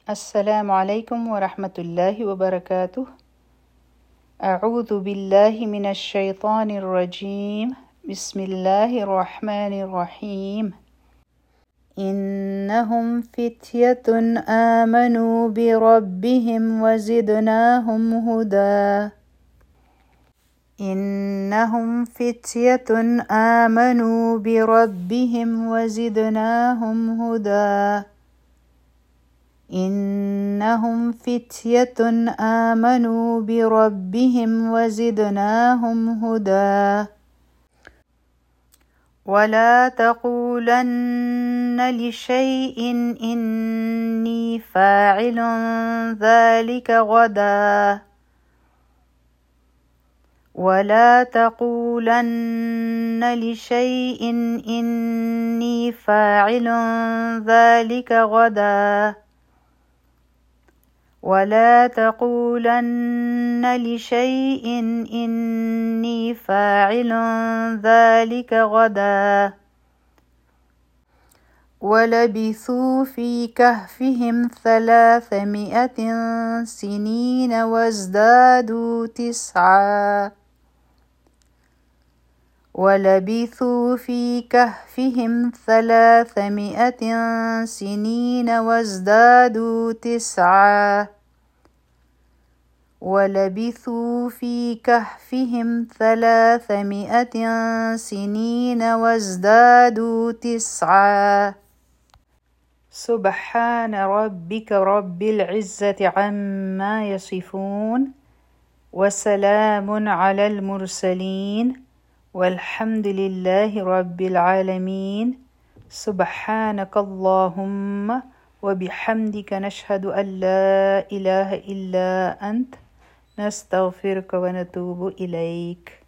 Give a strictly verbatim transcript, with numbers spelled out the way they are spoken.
अस्सलामु अलैकुम व रहमतुल्लाहि व बरकातुह। अऊज़ु बिल्लाहि मिनश शैतानिर रजीम। बिस्मिल्लाहिर रहमानिर रहीम। इन्नहुम फित्यतुन आमनू बिरब्बिहिम व ज़िदनाहुम हुदा। इन्नहुम फित्यतुन आमनू बिरब्बिहिम व ज़िदनाहुम हुदा। इन्नहुम फित्यतुन आमनू बिरब्बिहिम व ज़िदनाहुम हुदा। वला तक़ूलन्न लिशैइन इन्नी फ़ाइलुन ज़ालिक गदा। वला तक़ूलन्न लिशैइन इन्नी फ़ाइलुन ज़ालिक गदा। वला तक़ूलन्न लिशैइन इन्नी फ़ाइलुन ज़ालिक गदा। वलबिथू फ़ी कहफ़िहिम सलासमिअतिन सिनीन वज़दादू तिस्आ। वलबिथू फ़ी कहफ़िहिम सलासमिअतिन सिनीन वज़दादू तिस्आ। वलबिथू फ़ी कहफ़िहिम सलासमिअतिन सिनीन वज़दादू तिस्आ। सुब्हान रब्बिक रब्बिल इज़्ज़ति अम्मा यसिफ़ून व सलामुन अलल मुरसलीन वल्हम्दुलिल्लाहि रब्बिल आलमीन। सुब्हानकल्लाहुम्मा व बिहम्दिका नशहदु अल्ला इलाहा इल्ला अंत नस्तग़फिरुका व नतूबु इलैक।